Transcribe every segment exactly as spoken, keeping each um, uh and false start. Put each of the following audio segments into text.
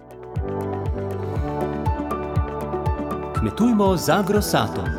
Kmetujmo z Agrosatom.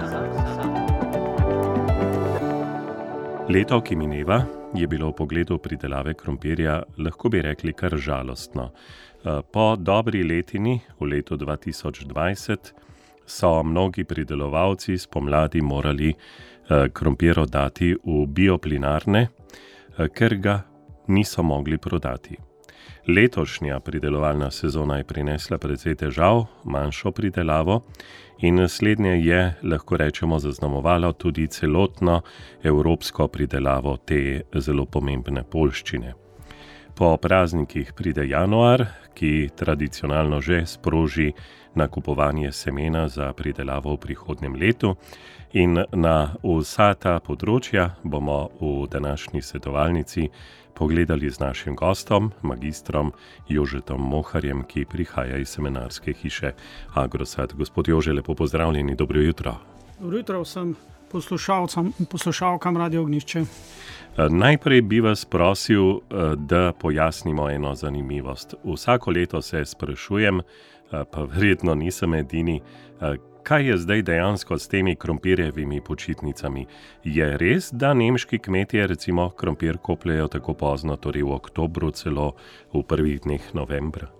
Leto, ki mineva, je bilo v pogledu pridelave krompirja, lahko bi rekli, kar žalostno. Po dobri letini, v letu dva tisoč dvajset, so mnogi pridelovalci spomladi morali krompir oddati v bioplinarne, ker ga niso mogli prodati. Letošnja pridelovalna sezona je prinesla precej težav, manjšo pridelavo in slednje je, lahko rečemo, zaznamovalo tudi celotno evropsko pridelavo te zelo pomembne poljščine. Po praznikih pride januar, ki tradicionalno že sproži nakupovanje semena za pridelavo v prihodnjem letu, in na vsa ta področja bomo v današnji svetovalnici pogledali z našim gostom, magistrom Jožetom Moharjem, ki prihaja iz semenarske hiše Agrosat. Gospod Jože, lepo pozdravljeni, dobro jutro. Dobro jutro vsem poslušalcem in poslušalkam Radio Ognjišče. Najprej bi vas prosil, da pojasnimo eno zanimivost. Vsako leto se sprašujem, pa verjetno nisem edini, kaj je zdaj dejansko s temi krompirjevimi počitnicami? Je res, da nemški kmetje recimo krompir kopljejo tako pozno, torej v oktobru, celo v prvih dneh novembra?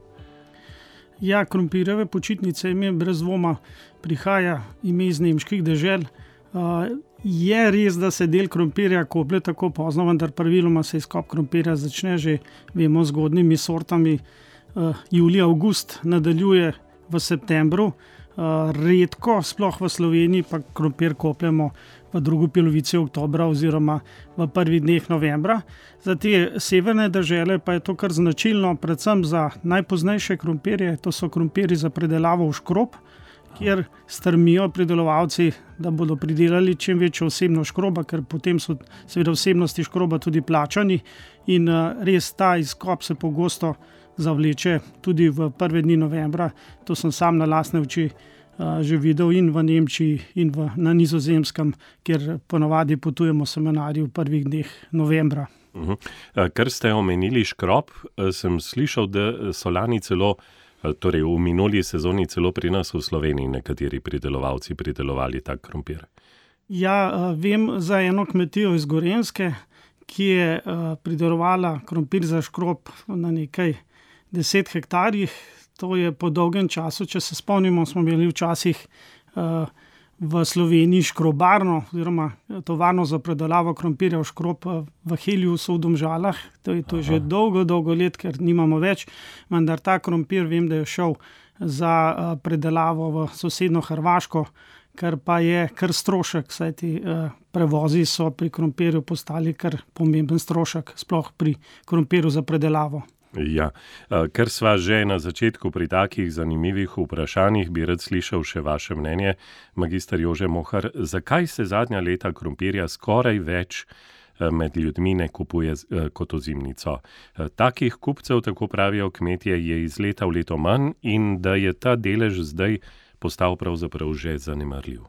Ja, krompirjeve počitnice ime brez dvoma prihaja ime iz nemških dežel. Uh, je res, da se del krompirja koplje tako pozno, vendar praviloma se izkop krompirja začne že, vemo, zgodnjimi sortami. Uh, julij, avgust nadaljuje v septembru. Uh, redko, sploh v Sloveniji, pa krompir kopljemo v drugi polovici oktobra oziroma v prvih dneh novembra. Za te severne dežele pa je to kar značilno, predvsem za najpoznejše krompirje, to so krompirji za predelavo v škrob, kjer strmijo pridelovalci, da bodo pridelali čim večjo vsebnost škroba, ker potem so seveda vsebnosti škroba tudi plačani in uh, res ta izkop se pogosto zavleče tudi v prve dni novembra. To sem sam na lastne oči uh, že videl in v Nemčiji in v, na Nizozemskem, kjer ponavadi potujemo semenarji v prvih dneh novembra. Uh-huh. Ker ste omenili škrob, sem slišal, da so lani celo, torej v minuli sezoni celo pri nas v Sloveniji nekateri pridelovalci pridelovali tak krompir. Ja, uh, vem za eno kmetijo iz Gorenjske, ki je uh, pridelovala krompir za škrob na nekaj deset hektarjih. To je po dolgem času, če se spomnimo, smo imeli včasih uh, v Sloveniji škrobarno oziroma tovarno za predelavo krompirja v škrob v Heliusu v Domžalah. To je, to je že dolgo, dolgo let, ker nimamo več, vendar ta krompir vem, da je šel za uh, predelavo v sosedno Hrvaško, kar pa je kar strošek, saj ti uh, prevozi so pri krompirju postali kar pomemben strošek, sploh pri krompirju za predelavo. Ja, ker sva že na začetku pri takih zanimivih vprašanjih, bi rad slišal še vaše mnenje, magister Jože Mohar, zakaj se zadnja leta krompirja skoraj več med ljudmi ne kupuje kot ozimnico? Takih kupcev, tako pravijo kmetje, je iz leta v leto manj in da je ta delež zdaj postal pravzaprav že zanemarljiv.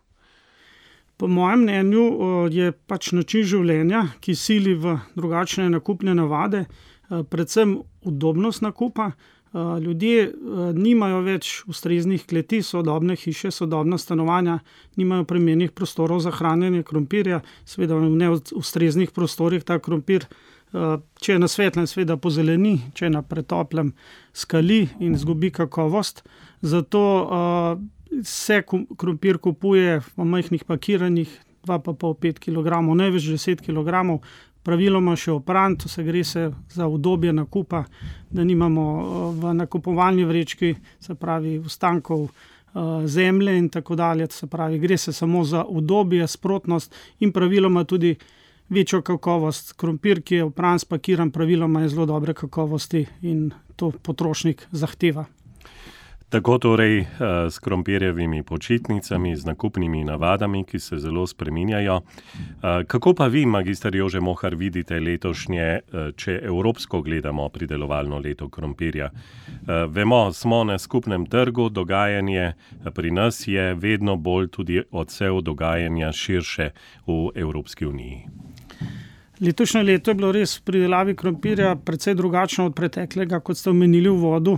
Po mojem mnenju je pač način življenja, ki sili v drugačne nakupne navade, predvsem udobnost nakupa. Ljudje nimajo več ustreznih kleti, sodobne hiše, sodobna stanovanja, nimajo primernih prostorov za hranjenje krompirja, seveda v neustreznih prostorih ta krompir, če je na svetlem, seveda pozeleni, če je na pretoplem, skali in izgubi kakovost. Zato se krompir kupuje v majhnih pakiranjih, dva pa pol pet kilogramov, največ deset kilogramov, praviloma še opran, to se gre se za udobje nakupa, da nimamo v nakupovalni vrečki, se pravi ostankov zemlje in tako dalje, se pravi, gre se samo za udobje, sprotnost in praviloma tudi večjo kakovost. Krompir, ki je opran, spakiran, praviloma je zelo dobre kakovosti in to potrošnik zahteva. Tako torej s krompirjevimi počitnicami, z nakupnimi navadami, ki se zelo spreminjajo. Kako pa vi, magister Jože Mohar, vidite letošnje, če evropsko gledamo pridelovalno leto krompirja? Vemo, smo na skupnem trgu, dogajanje pri nas je vedno bolj tudi odsev dogajanja širše v Evropski uniji. Letošnje leto je bilo res v pridelavi krompirja precej drugačno od preteklega, kot ste omenili v uvodu.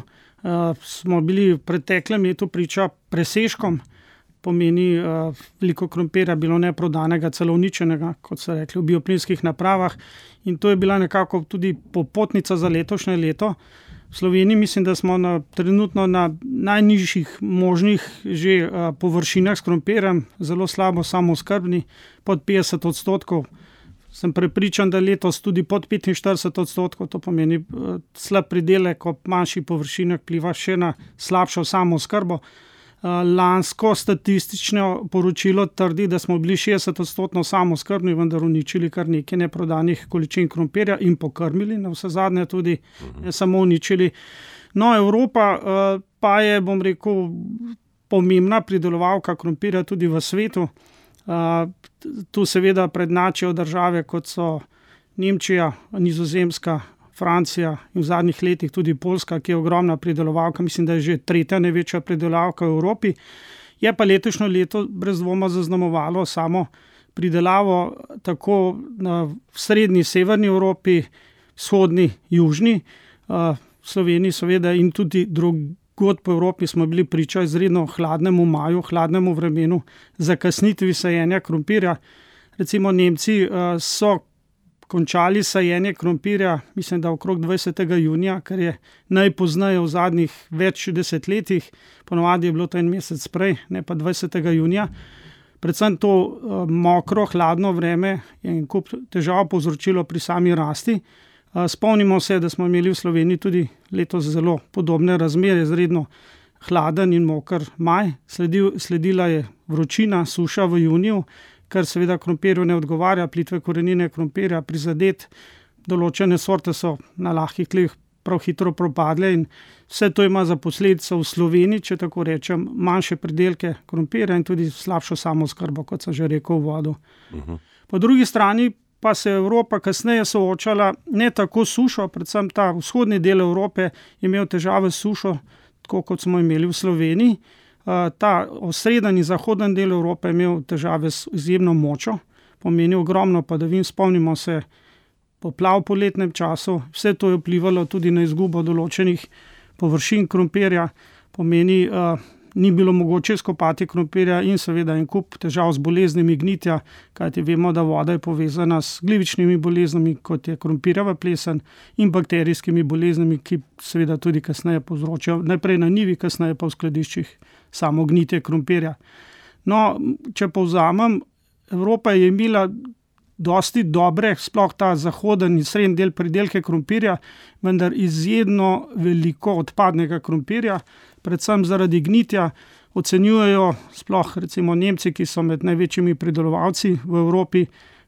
smo bili v preteklem letu priča presežkom, pomeni uh, veliko krompirja bilo neprodanega, celo uničenega, kot so rekli, v bioplinskih napravah, in to je bila nekako tudi popotnica za letošnje leto. V Sloveniji mislim, da smo na, trenutno na najnižjih možnih že uh, površinah s krompirjem, zelo slabo samooskrbni, pod petdeset odstotkov. Sem prepričan, da letos tudi pod petinštirideset odstotkov, to pomeni uh, slab pridelek ob manjših površinah pliva še na slabšo samooskrbo. Uh, lansko statistično poročilo trdi, da smo bili šestdeset odstotno samooskrbni, vendar uničili kar nekaj neprodanih količin krompirja in pokrmili, na vse zadnje tudi ne samo uničili. No, Evropa uh, pa je, bom rekel, pomembna pridelovalka krompirja tudi v svetu. Uh, tu seveda prednačijo države, kot so Nemčija, Nizozemska, Francija in v zadnjih letih tudi Poljska, ki je ogromna pridelovalka, mislim, da je že tretja največja pridelovalka v Evropi. Je pa letošnje leto brez dvoma zaznamovalo samo pridelavo tako na srednji, severni Evropi, vzhodni, južni, uh, v Sloveniji seveda in tudi drugod po Evropi smo bili priča izredno hladnemu maju, hladnemu vremenu, zakasnitvi sajenja krompirja. Recimo Nemci uh, so končali sajenje krompirja, mislim, da okrog dvajsetega junija, kar je najpozneje v zadnjih več desetletjih, ponovadi je bilo to en mesec prej, ne pa dvajsetega junija. Predvsem to uh, mokro, hladno vreme je en kup težav povzročilo pri sami rasti. Uh, spomnimo se, da smo imeli v Sloveniji tudi letos zelo podobne razmere, izredno hladen in moker maj, Sledil, sledila je vročina, suša v juniju, kar seveda krompirju ne odgovarja, plitve korenine krompirja prizadet, določene sorte so na lahkih tleh prav hitro propadle in vse to ima za posledico v Sloveniji, če tako rečem, manjše pridelke krompirja in tudi slabšo samooskrbo, kot sem že rekel v vodu. Uh-huh. Po drugi strani pa se je Evropa kasneje soočala ne tako sušo, predvsem ta vzhodni del Evrope je imel težave s sušo, tako kot smo imeli v Sloveniji. Uh, ta osrednji in zahodni del Evrope je imel težave s izjemno močo, pomeni ogromno padavin, spomnimo se poplav v poletnem času, vse to je vplivalo tudi na izgubo določenih površin krompirja, pomeni, uh, ni bilo mogoče skopati krompirja in seveda en kup težav z boleznimi gnitja, kajti vemo, da voda je povezana s glivičnimi boleznimi, kot je krompirjeva plesen, in bakterijskimi boleznimi, ki seveda tudi kasneje povzročajo, najprej na njivi, kasneje pa v skladiščih samo gnitje krompirja. No, če povzamem, Evropa je imela dosti dobre, sploh ta zahoden in srednji del pridelke krompirja, vendar izjemno veliko odpadnega krompirja, predvsem zaradi gnitja. Ocenjujejo sploh recimo Nemci, ki so med največjimi pridelovalci v Evropi,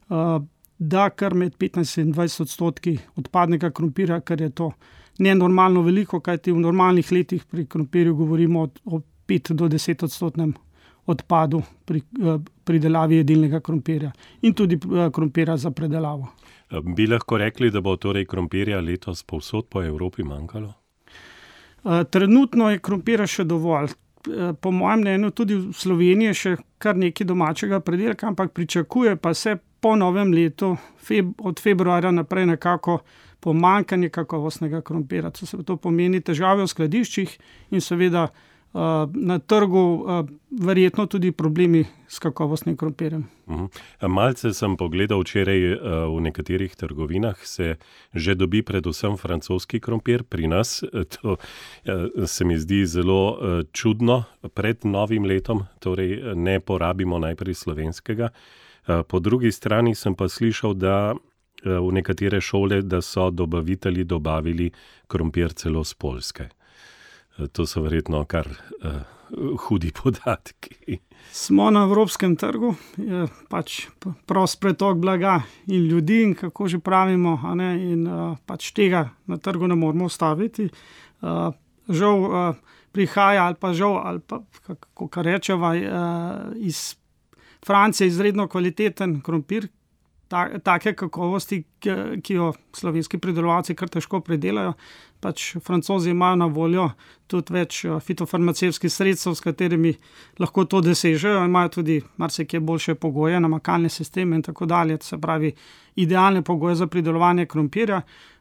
da kar med petnajst in dvajset odstotki odpadnega krompirja, ker je to nenormalno veliko, kajti v normalnih letih pri krompirju govorimo o pet do deset odstotnem odpadu pri pridelavi jedilnega krompirja in tudi krompirja za predelavo. Bi lahko rekli, da bo torej krompirja letos povsod po Evropi manjkalo? Trenutno je krompirja še dovolj. Po mojem mnenju tudi v Sloveniji je še kar nekaj domačega predelka, ampak pričakuje pa se po novem letu, feb, od februarja naprej nekako pomanjkanje kakovostnega krompirja. To pomeni težave v skladiščih in seveda na trgu verjetno tudi problemi s kakovostnim krompirjem. Uh-huh. Malce sem pogledal včeraj v nekaterih trgovinah, se že dobi predvsem francoski krompir pri nas. To se mi zdi zelo čudno pred novim letom, torej ne porabimo najprej slovenskega. Po drugi strani sem pa slišal, da v nekatere šole, da so dobavitelji dobavili krompir celo z Poljske. To so verjetno kar uh, hudi podatki. Smo na evropskem trgu, je pač prost pretok blaga in ljudi in kako že pravimo, a ne, in uh, pač tega na trgu ne moramo ustaviti. Uh, žal uh, prihaja ali pa žal, ali pa kako kar rečeva, uh, iz Francije izredno kvaliteten krompir, ta, take kakovosti, ki, ki jo slovenski pridelovalci kar težko pridelajo. Pač Francozi imajo na voljo tudi več fitofarmacevtskih sredstev, s katerimi lahko to dosežejo, imajo tudi marsikje boljše pogoje, namakalne sisteme in tako dalje, se pravi idealne pogoje za pridelovanje krompirja.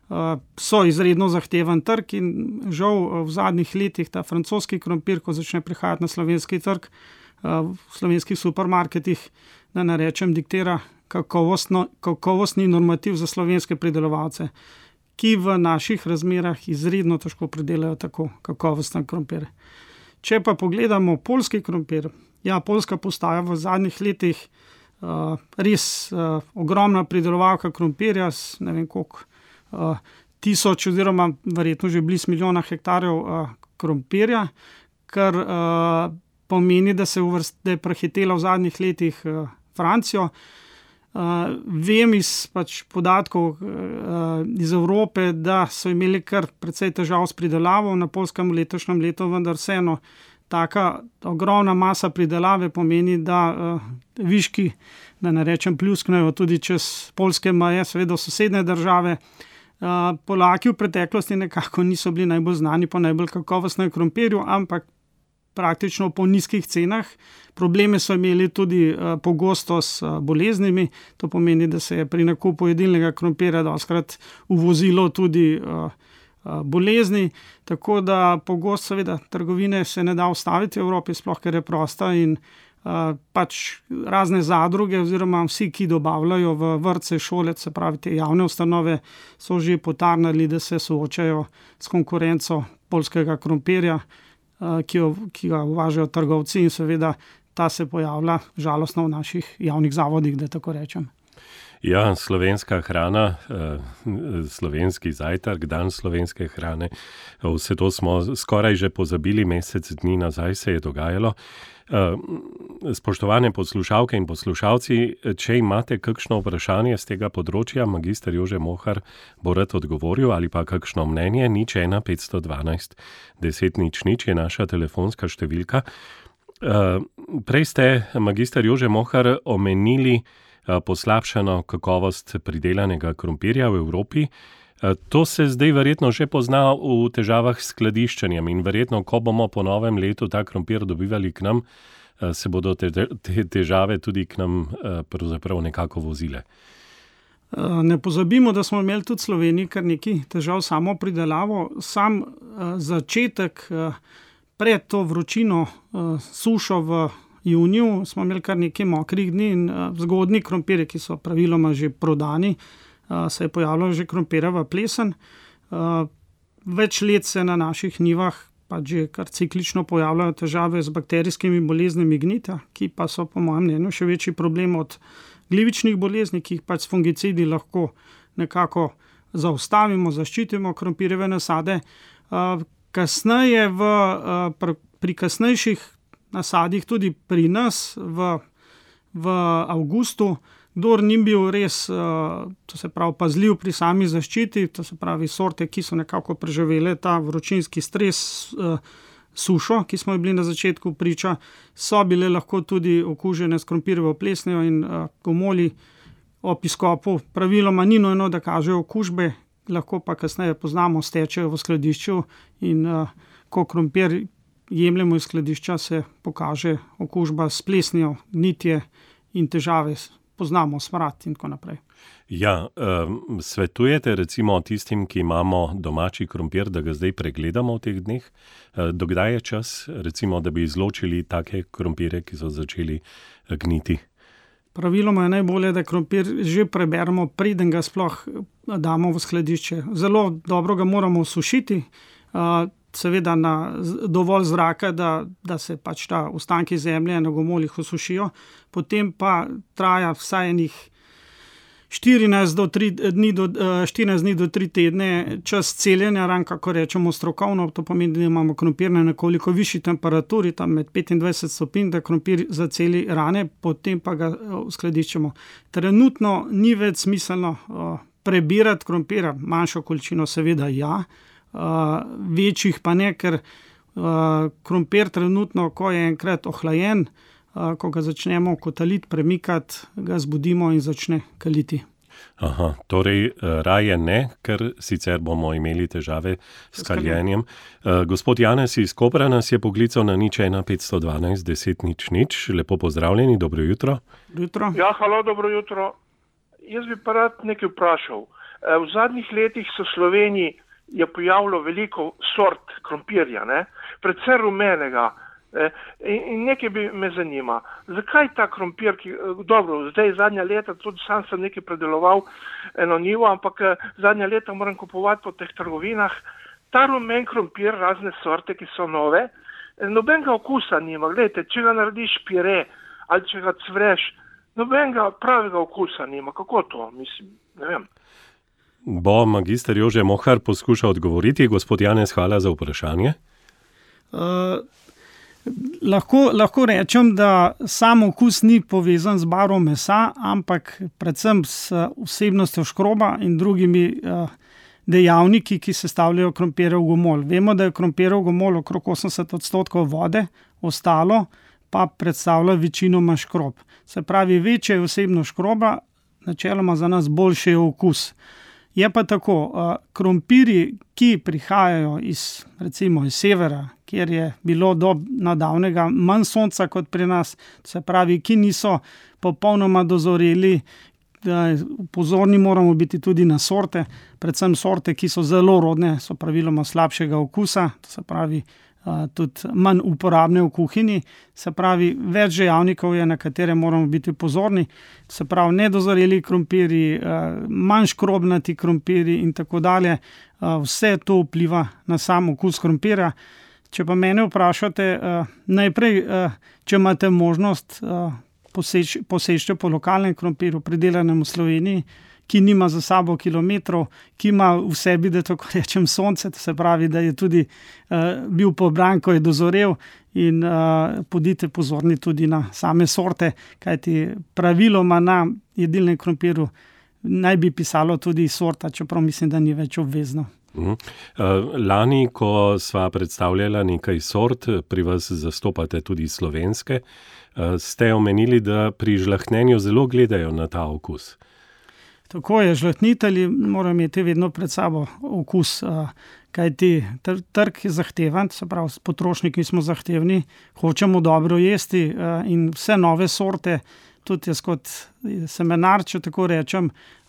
so izredno zahteven trg in žal v zadnjih letih ta francoski krompir, ko začne prihajati na slovenski trg, v slovenskih supermarketih, da ne rečem, diktira kakovostno, kakovostni normativ za slovenske pridelovalce, ki v naših razmerah izredno težko pridelajo tako kakovosten krompir. Če pa pogledamo poljski krompir, ja, Poljska postaja v zadnjih letih uh, res uh, ogromna pridelovalka krompirja, s ne vem koliko, uh, tisoč oziroma verjetno že blizu milijona hektarjev uh, krompirja, kar uh, pomeni, da se uvrst, da je prehitela v zadnjih letih uh, Francijo. Uh, vem iz pač podatkov uh, iz Evrope, da so imeli kar precej težav s pridelavo na Poljskem v letošnjem letu, vendar vseeno taka ogromna masa pridelave pomeni, da uh, viški, da ne rečem, pljusknejo tudi čez poljske meje, seveda sosednje države. Uh, Polaki v preteklosti nekako niso bili najbolj znani po najbolj kakovostnem krompirju, ampak praktično po nizkih cenah. Probleme so imeli tudi uh, pogosto s uh, boleznimi, to pomeni, da se je pri nakupu jedilnega krompirja dostikrat uvozilo tudi uh, uh, bolezni, tako da pogosto seveda trgovine se ne da ustaviti v Evropi, sploh ker je prosta in uh, pač razne zadruge oziroma vsi, ki dobavljajo v vrtce, šole, se pravi te javne ustanove, so že potarnali, da se soočajo s konkurenco poljskega krompirja, Ki, jo, ki ga uvažajo trgovci in seveda ta se pojavlja žalostno v naših javnih zavodih, da tako rečem. Ja, slovenska hrana, slovenski zajtrk, dan slovenske hrane, vse to smo skoraj že pozabili, mesec dni nazaj se je dogajalo. Spoštovane poslušalke in poslušalci, če imate kakšno vprašanje z tega področja, magister Jože Mohar bo rad odgovoril ali pa kakšno mnenje, nič ena petsto dvanajst deset nič nič je naša telefonska številka. Prej ste, magister Jože Mohar, omenili poslabšano kakovost pridelanega krompirja v Evropi. To se zdaj verjetno že pozna v težavah s skladiščenjem in verjetno, ko bomo po novem letu ta krompir dobivali k nam, se bodo te, te težave tudi k nam pravzaprav nekako vozile. Ne pozabimo, da smo imeli tudi v Sloveniji kar nekaj težav samo pridelavo. Sam začetek pred to vročino, sušo v juniju, smo imeli kar nekaj mokrih dni in zgodnji krompirji, ki so praviloma že prodani, se je pojavila že krompirjeva plesen. Več let se na naših njivah pa že kar ciklično pojavljajo težave z bakterijskimi boleznimi gnita, ki pa so po mojem mnenju še večji problem od glivičnih bolezni, ki jih pač s fungicidi lahko nekako zaustavimo, zaščitimo krompirjeve nasade. Kasneje v, pri kasnejših nasadih tudi pri nas v, v avgustu, kdor ni bil res, to se pravi, pazljiv pri sami zaščiti, to se pravi sorte, ki so nekako preživele ta vročinski stres, sušo, ki smo bili na začetku priča, so bile lahko tudi okužene s krompirjevo plesnijo in gomolji ob izkopu praviloma ni nujno, da kažejo okužbe, lahko pa kasneje poznamo, stečejo v skladišču in ko krompir jemljemo iz skladišča, se pokaže okužba s plesnijo, gnitje in težave, poznamo smrad in tako naprej. Ja, um, svetujete recimo tistim, ki imamo domači krompir, da ga zdaj pregledamo v teh dneh? Dokdaj je čas, recimo, da bi izločili take krompire, ki so začeli gniti? Praviloma je najbolje, da krompir že preberemo, preden ga sploh damo v skladišče. Zelo dobro ga moramo sušiti, uh, seveda na dovolj zraka, da, da se pač ta ostanki zemlje na gomoljih osušijo, potem pa traja vsaj enih štirinajst do tri dni do, štirinajst dni do tri tedne čas celjenja ran, kako rečemo strokovno, to pomeni, da imamo krompir na nekoliko višji temperaturi, tam med petindvajset stopinj, da krompir zaceli rane, potem pa ga skladiščemo. Trenutno ni več smiselno uh, prebirati krompira, manjšo količino seveda ja, Uh, večjih pa ne, ker uh, krompir trenutno, ko je enkrat ohlajen, uh, ko ga začnemo kotaliti, premikati, ga zbudimo in začne kaliti. Aha, torej raje ne, ker sicer bomo imeli težave s kaljenjem. Uh, gospod Janez iz Kopra nas je poklical na nič ena petsto dvanajst deset nič nič. Lepo pozdravljeni, dobro jutro. Jutro. Ja, halo, dobro jutro. Jaz bi pa rad nekaj vprašal. V zadnjih letih so v Sloveniji je pojavilo veliko sort krompirja, ne? Predvsem rumenega. In, in nekaj bi me zanima, zakaj ta krompir, ki, dobro, zdaj zadnja leta, tudi sam sem nekaj predeloval eno njivo, ampak zadnja leta moram kupovati po teh trgovinah, ta rumen krompir, razne sorte, ki so nove, nobenega okusa nima. Glejte, če ga narediš pire ali če ga cvreš, nobenega pravega okusa nima. Kako to? Mislim, ne vem. Bo magister Jože Mohar poskušal odgovoriti. Gospod Janez, hvala za vprašanje. Uh... Lahko, lahko rečem, da sam okus ni povezan z barvo mesa, ampak predvsem s vsebnostjo škroba in drugimi uh, dejavniki, ki sestavljajo krompirjev gomolj. Vemo, da je krompirjev gomolj okrog osemdeset odstotkov vode, ostalo pa predstavlja večinoma škrob. Se pravi, večje je vsebnost škroba, načeloma za nas boljši je okus. Je pa tako, uh, krompirji, ki prihajajo iz, recimo iz severa, kjer je bilo do nedavnega manj sonca kot pri nas, se pravi, ki niso popolnoma dozoreli, da pozorni moramo biti tudi na sorte, predvsem sorte, ki so zelo rodne, so praviloma slabšega okusa, to se pravi, Uh, tudi manj uporabne v kuhinji, se pravi, več dejavnikov je, na katere moramo biti pozorni, se pravi, nedozoreli krompirji, uh, manj škrobnati krompirji in tako dalje, uh, vse to vpliva na sam okus krompirja. Če pa mene vprašate, uh, najprej, uh, če imate možnost uh, poseč, poseči po lokalnem krompirju, pridelanem v Sloveniji, ki nima za sabo kilometrov, ki ima v sebi, da tako rečem, sonce, to se pravi, da je tudi uh, bil pobran, ko je dozorel, in uh, bodite pozorni tudi na same sorte, kajti praviloma na jedilnem krompirju naj bi pisalo tudi sorta, čeprav mislim, da ni več obvezno. Uh, lani, ko sva predstavljala nekaj sort, pri vas zastopate tudi slovenske, uh, ste omenili, da pri žlahtnenju zelo gledajo na ta okus. Tako je, žlahtnitelji morajo imeti vedno pred sabo okus, kajti trg je zahteven, se pravi, potrošniki smo zahtevni, hočemo dobro jesti in vse nove sorte, tudi jaz kot semenar, če tako rečem,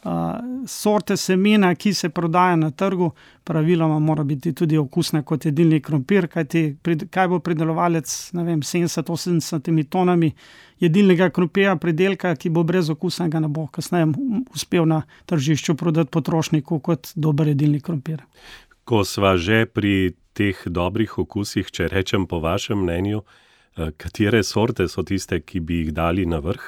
sorte semena, ki se prodaja na trgu, praviloma mora biti tudi okusne kot jedilni krompir, kajti kaj bo pridelovalec, ne vem, sedemdeset do osemdeset tonami jedilnega krompirja pridelka, ki bo brez okusa, ga ne bo kasneje uspel na tržišču prodati potrošniku kot dober jedilni krompir. Ko sva že pri teh dobrih okusih, če rečem po vašem mnenju, katere sorte so tiste, ki bi jih dali na vrh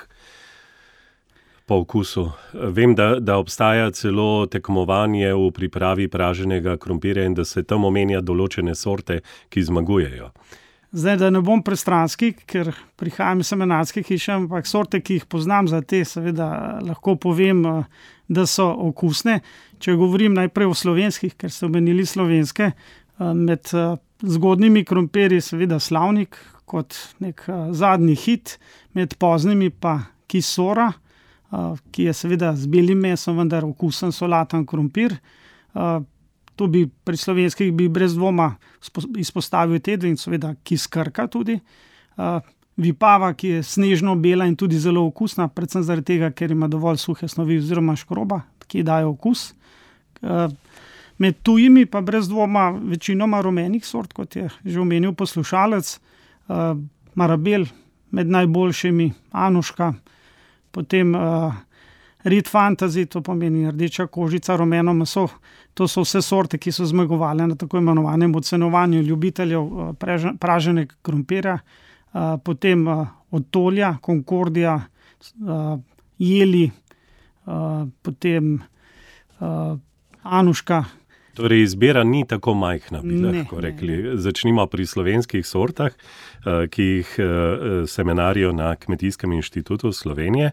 po okusu? Vem, da, da obstaja celo tekmovanje v pripravi praženega krompirja in da se tam omenja določene sorte, ki zmagujejo. Zdaj, da ne bom pristranski, ker prihajam iz semenarske hiše, ampak sorte, ki jih poznam za te, seveda lahko povem, da so okusne. Če govorim najprej o slovenskih, ker ste omenili slovenske, med zgodnjimi krompirji seveda Slavnik kot nek zadnji hit, med poznimi pa Kisora, ki je seveda z belim mesom, vendar okusen solaten krompir. Tu bi pri slovenskih bi brez dvoma izpostavil te dve in seveda Kis Krka tudi. Vipava, ki je snežno bela in tudi zelo okusna, predvsem zaradi tega, ker ima dovolj suhe snovi oziroma škroba, ki dajo okus. Med tujimi pa brez dvoma večinoma rumenih sort, kot je že omenil poslušalec, Marabel med najboljšimi, Anuška, potem Red Fantasy, to pomeni rdeča kožica, rumeno meso. To so vse sorte, ki so zmagovale na tako imenovanem ocenjevanju ljubiteljev praženega krompirja. Potem Ottolja, Concordia, Jeli, potem Anuška. Torej, izbira ni tako majhna, bi lahko rekli. Začnimo pri slovenskih sortah, ki jih semenarijo na Kmetijskem inštitutu Slovenije.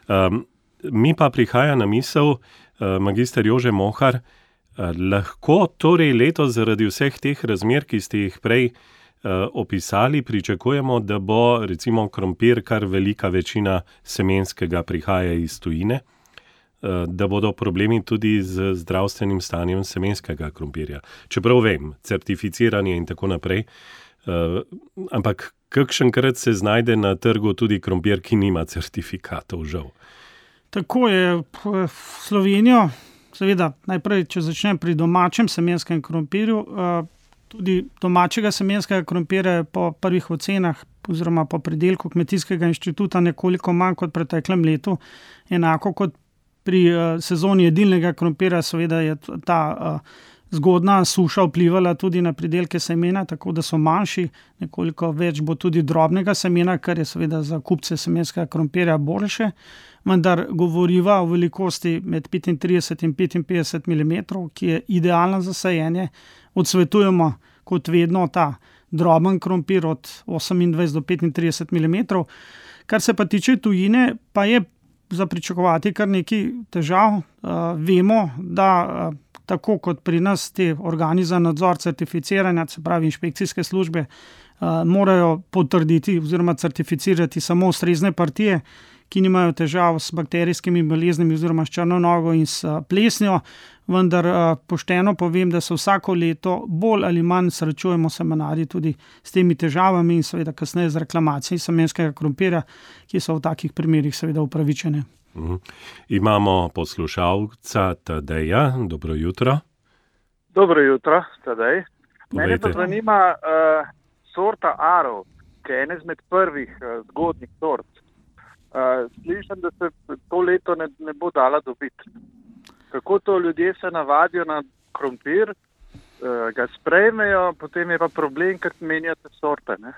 Mi pa prihaja na misel, magister Jože Mohar, lahko torej letos zaradi vseh teh razmer, ki ste jih prej opisali, pričakujemo, da bo recimo krompir, kar velika večina semenskega prihaja iz tujine, da bodo problemi tudi z zdravstvenim stanjem semenskega krompirja. Čeprav vem, certificiranje in tako naprej, ampak kakšenkrat se znajde na trgu tudi krompir, ki nima certifikatov, žal. Tako je, v Slovenijo seveda, najprej, če začnem pri domačem semenskem krompirju, tudi domačega semenskega krompirja je po prvih ocenah oziroma po pridelku Kmetijskega inštituta nekoliko manj kot v preteklem letu. Enako kot pri sezoni jedilnega krompirja, seveda je ta zgodna suša vplivala tudi na pridelke semena, tako da so manjši, nekoliko več bo tudi drobnega semena, kar je seveda za kupce semenskega krompirja boljše, vendar govoriva o velikosti med petintrideset in petinpetdeset milimetrov, ki je idealna za sajenje. Odsvetujemo kot vedno ta droben krompir od osemindvajset do petintrideset milimetrov. Kar se pa tiče tujine, pa je za pričakovati kar nekaj težav. Uh, vemo, da uh, tako kot pri nas te organi za nadzor certificiranja, se pravi inšpekcijske službe, uh, morajo potrditi oziroma certificirati samo ustrezne partije, ki nimajo težav s bakterijskimi boleznimi oziroma s črno nogo in s plesnjo, vendar pošteno povem, da se vsako leto bolj ali manj srečujemo semenarji tudi s temi težavami in seveda kasneje z reklamacijami semenskega krompirja, ki so v takih primerih seveda upravičene. Mhm. Imamo poslušalca Tadeja. Dobro jutro. Dobro jutro, Tadej. Mene pa zanima uh, sorta Arrow, ki je ena izmed prvih uh, zgodnjih sort. Uh, slišam, da se to leto ne, ne bo dala dobiti. Kako to ljudje se navadijo na krompir, uh, ga sprejmejo, potem je pa problem, ker menjate sorte, ne?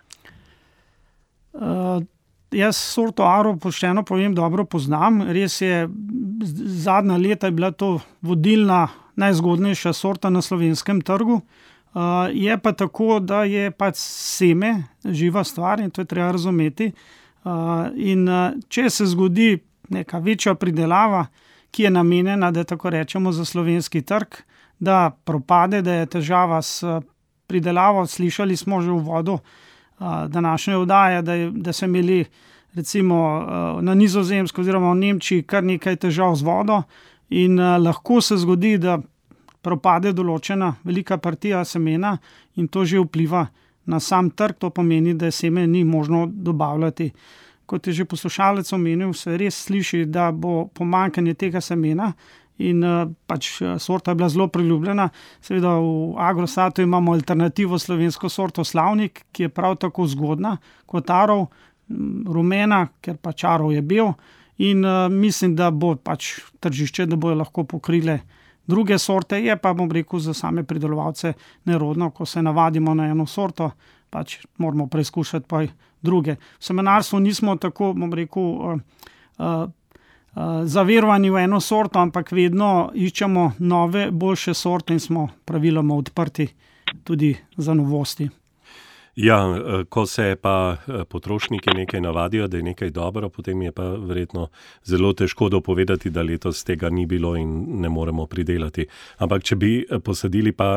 Uh, jaz sorto Arrow pošteno povem dobro poznam. Res je, zadnja leta je bila to vodilna, najzgodnejša sorta na slovenskem trgu. Uh, je pa tako, da je pač seme živa stvar in to je treba razumeti. Uh, in uh, če se zgodi neka večja pridelava, ki je namenjena, da tako rečemo, za slovenski trg, da propade, da je težava s pridelavo. Slišali smo že v uvodu uh, današnje oddaje, da, je, da so imeli recimo uh, na Nizozemsko oziroma v Nemčiji kar nekaj težav z vodo in uh, lahko se zgodi, da propade določena velika partija semena in to že vpliva na sam trg, to pomeni, da seme ni možno dobavljati. Kot je že poslušalec omenil, se res sliši, da bo pomanjkanje tega semena in uh, pač sorta je bila zelo priljubljena. Seveda v Agrosatu imamo alternativo slovensko sorto Slavnik, ki je prav tako zgodna kot Arrow, rumena, ker pač Arrow je bel in uh, mislim, da bo pač tržišče, da bojo lahko pokrile druge sorte, je pa, bom rekel, za same pridelovalce nerodno, ko se navadimo na eno sorto, pač moramo preizkušati pa druge. V semenarstvu nismo tako, bom rekel, uh, uh, uh, zaverovani v eno sorto, ampak vedno iščemo nove, boljše sorte in smo praviloma odprti tudi za novosti. Ja, ko se pa potrošniki nekaj navadijo, da je nekaj dobro, potem je pa verjetno zelo težko dopovedati, da letos tega ni bilo in ne moremo pridelati. Ampak če bi posadili pa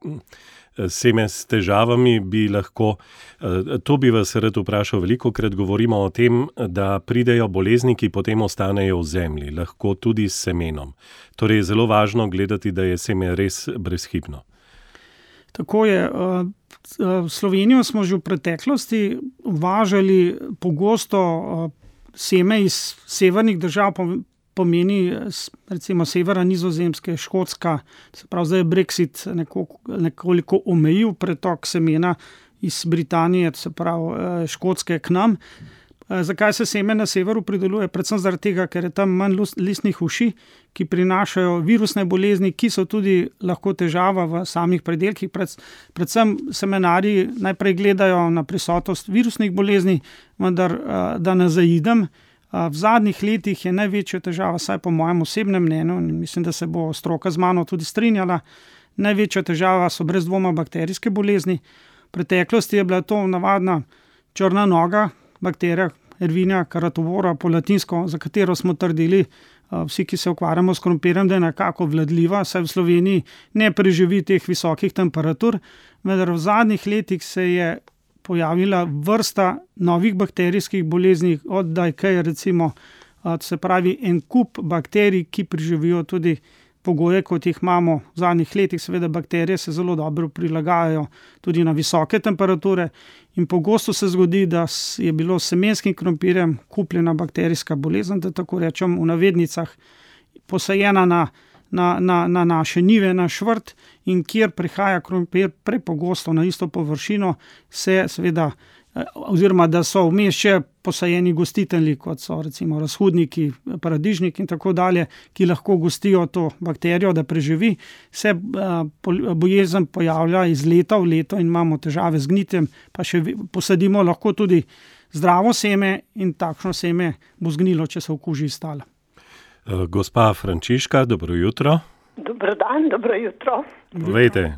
seme s težavami, bi lahko, to bi vas rad vprašal, velikokrat govorimo o tem, da pridejo bolezni, ki potem ostanejo v zemlji, lahko tudi s semenom. Torej je zelo važno gledati, da je seme res brezhibno. Tako je. V Slovenijo smo že v preteklosti uvažali pogosto seme iz severnih držav, pomeni recimo severa Nizozemske, Škotska, se pravi, zdaj je Brexit nekoliko, nekoliko omejil pretok semena iz Britanije, se pravi Škotske k nam. Zakaj se seme na severu prideluje? Predvsem zaradi tega, ker je tam manj listnih uši, ki prinašajo virusne bolezni, ki so tudi lahko težava v samih predelkih. Predvsem semenarji najprej gledajo na prisotnost virusnih bolezni, vendar da ne zaidem. V zadnjih letih je največja težava, saj po mojem osebnem mnenju, in mislim, da se bo stroka z mano tudi strinjala, največja težava so brez dvoma bakterijske bolezni. V preteklosti je bila to navadna črna noga, bakterija Erwinia karatovora po latinsko, za katero smo trdili vsi, ki se ukvarjamo s krompirjem, da je nekako vladljiva, saj v Sloveniji ne preživi teh visokih temperatur, vendar v zadnjih letih se je pojavila vrsta novih bakterijskih bolezni, od dajkej recimo, se pravi en kup bakterij, ki preživijo tudi pogoje, kot jih imamo v zadnjih letih. Seveda bakterije se zelo dobro prilagajajo tudi na visoke temperature in pogosto se zgodi, da je bilo s semenskim krompirjem kupljena bakterijska bolezen, da tako rečem v navednicah, posajena na na, na, na naše njive, naš vrt, in kjer prihaja krompir prepogosto na isto površino, se seveda, oziroma da so vmes še posajeni gostitelji, kot so recimo razhudniki, paradižnik in tako dalje, ki lahko gostijo to bakterijo, da preživi, se bolezen pojavlja iz leta v leto in imamo težave z gnitjem, pa še posadimo lahko tudi zdravo seme in takšno seme bo zgnilo, če se okuži stala. Gospa Frančiška, dobro jutro. Dobro dan, dobro jutro. Povejte.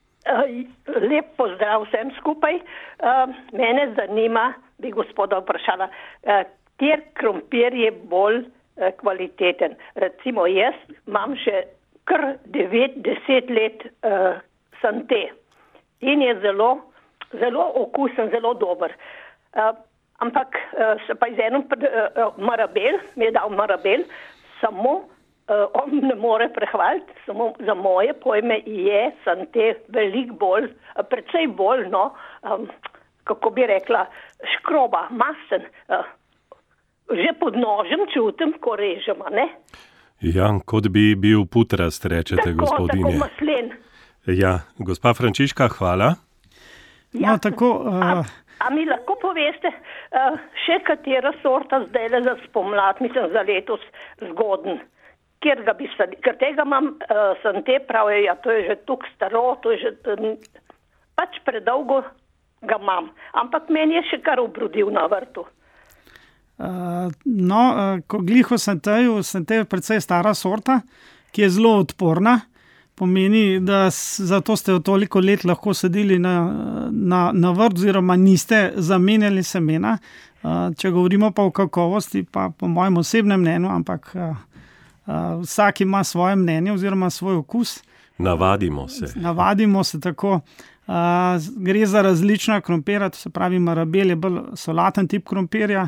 Lep pozdrav vsem skupaj. Mene zanima, bi gospoda vprašala, kjer krompir je bolj kvaliteten. Recimo jaz imam še kar devet, deset let Santé in je zelo, zelo okusen, zelo dober. Ampak se pa iz eno Marabel, mi je dal Marabel, samo on ne more prehvaliti, samo za moje pojme je Santé veliko bolj, precej bolj, no, um, kako bi rekla, škroba, masten. Uh, že pod nožem čutim, ko režemo, ne? Ja, kot bi bil putrast, rečete, tako, gospodinje. Tako maslen. Ja, gospa Frančiška, hvala. Ja, no, tako... Uh... A, a mi lahko poveste, uh, še katera sorta zdaj le za spomlad, mislim za letos zgoden? Ker ga bi sadil, ker tega imam uh, Santé, pravijo, ja, to je že tuk staro, to je že, um, pač predolgo ga imam, ampak meni je še kar obrodil na vrtu. Uh, no, uh, ko gliho Santéju, Santé je precej stara sorta, ki je zelo odporna, pomeni, da zato ste jo toliko let lahko sadili na, na, na vrt, oziroma niste zamenjali semena. Uh, če govorimo pa o kakovosti, pa po mojem osebnem mnenju, ampak... Uh, Uh, vsak ima svoje mnenje oziroma svoj okus. Navadimo se. Navadimo se tako. Uh, gre za različna krompirja, to se pravi Marabel je bolj solaten tip krompirja,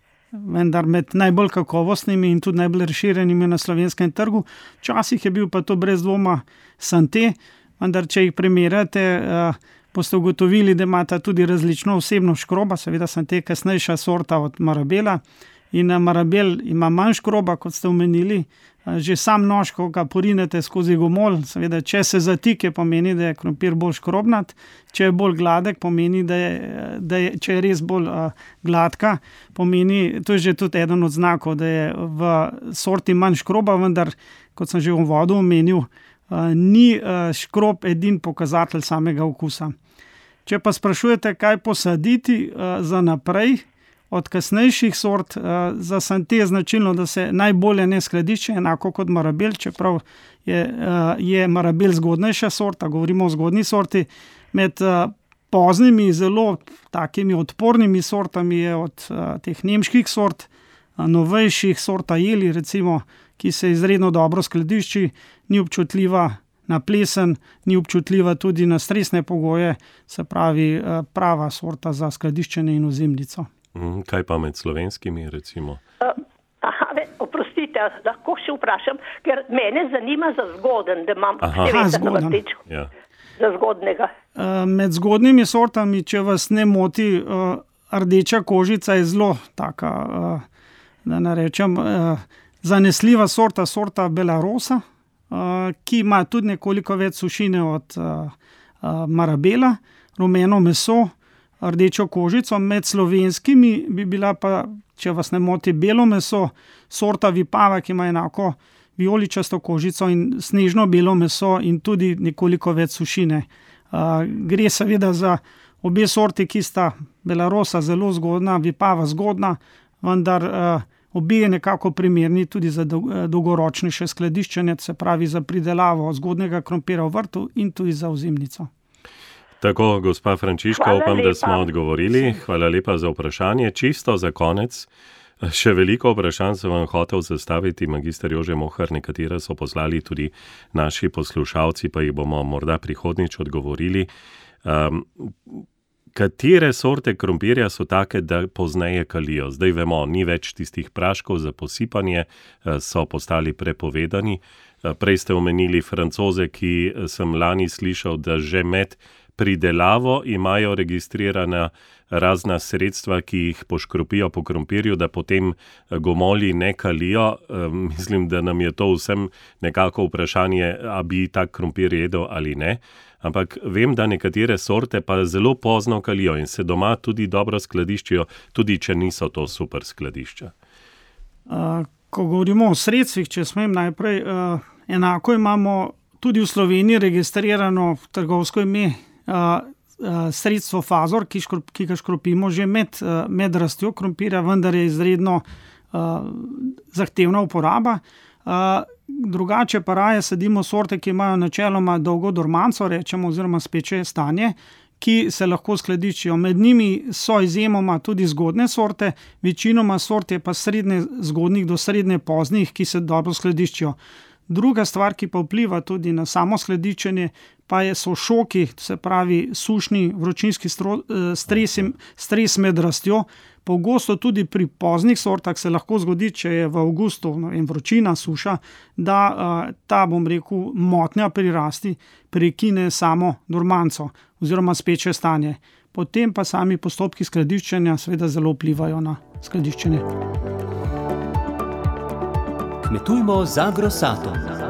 vendar med najbolj kakovostnimi in tudi najbolj razširjenimi na slovenskem trgu. Včasih je bil pa to brez dvoma Santé, vendar če jih primerjate, uh, boste ugotovili, da imata tudi različno osebno škroba, seveda Santé kasnejša sorta od Marabela. In Marabel ima manj škroba, kot ste omenili, že sam nož, ko ga porinete skozi gomolj, seveda, če se zatike, pomeni, da je krompir bolj škrobnat, če je bolj gladek, pomeni, da je, da je, če je res bolj uh, gladka, pomeni, to je že tudi eden od znakov, da je v sorti manj škroba, vendar, kot sem že v uvodu omenil, uh, ni uh, škrob edin pokazatelj samega okusa. Če pa sprašujete, kaj posaditi uh, za naprej, od kasnejših sort, uh, za Santé je značilno, da se najbolje ne skladišči, enako kot Marabel, čeprav je, uh, je Marabel zgodnejša sorta, govorimo o zgodni sorti. Med uh, poznimi, zelo takimi odpornimi sortami je od uh, teh nemških sort, uh, novejših sorta Jeli, recimo, ki se izredno dobro skladišči, ni občutljiva na plesen, ni občutljiva tudi na stresne pogoje, se pravi uh, prava sorta za skladiščenje in ozimnico. Kaj pa med slovenskimi, recimo? Uh, aha, ve, oprostite, lahko še vprašam, ker mene zanima za zgoden, da imam števeta na vrtiču. Ja. Za zgodnega. Uh, med zgodnimi sortami, če vas ne moti, uh, rdeča kožica je zelo taka, uh, da ne rečem, uh, zanesljiva sorta, sorta Belarosa, uh, ki ima tudi nekoliko več sušine od uh, uh, Marabela, rumeno meso, rdečo kožico. Med slovenskimi bi bila pa, če vas ne moti, belo meso, sorta Vipava, ki ima enako vijoličasto kožico in snežno belo meso in tudi nekoliko več sušine. Uh, gre seveda za obe sorti, ki sta Belarosa zelo zgodna, Vipava zgodna, vendar uh, obe je nekako primerni tudi za dolgoročnejše skladiščenje, se pravi za pridelavo zgodnega krompira v vrtu in tudi za ozimnico. Tako, gospa Frančiška, upam, da smo odgovorili. Hvala lepa za vprašanje. Čisto za konec, še veliko vprašanj sem vam hotel zastaviti, magister Jože Mohar, nekatera so poslali tudi naši poslušalci, pa jih bomo morda prihodnjič odgovorili. Um, katere sorte krompirja so take, da pozneje kalijo? Zdaj vemo, ni več tistih praškov za posipanje, so postali prepovedani. Prej ste omenili Francoze, ki sem lani slišal, da že med pridelavo imajo registrirana razna sredstva, ki jih poškropijo po krompirju, da potem gomolji ne kalijo. Mislim, da nam je to vsem nekako vprašanje, a bi tak krompir jedel ali ne. Ampak vem, da nekatere sorte pa zelo pozno kalijo in se doma tudi dobro skladiščijo, tudi če niso to super skladišča. Uh, ko govorimo o sredstvih, če smem najprej, uh, enako imamo tudi v Sloveniji registrirano trgovsko ime uh, uh, sredstvo Fazor, ki, škrop, ki ga škropimo že med, uh, med rastjo krompirja, vendar je izredno uh, zahtevna uporaba. Uh, drugače pa raje sadimo sorte, ki imajo načeloma dolgo dormanco, rečemo, oziroma speče stanje, ki se lahko skladiščijo. Med njimi so izjemoma tudi zgodne sorte, večinoma sort je pa srednje zgodnih do srednje poznih, ki se dobro skladiščijo. Druga stvar, ki pa vpliva tudi na samo skladiščenje, pa je, so šoki, se pravi sušni vročinski stro, stres, stres med rastjo. Pogosto tudi pri poznih sortah se lahko zgodi, če je v avgustu no, in vročina, suša, da uh, ta, bom rekel, motnja pri rasti prekine samo dormanco oziroma speče stanje. Potem pa sami postopki skladiščenja seveda zelo vplivajo na skladiščenje. Kmetujmo z Agrosatom.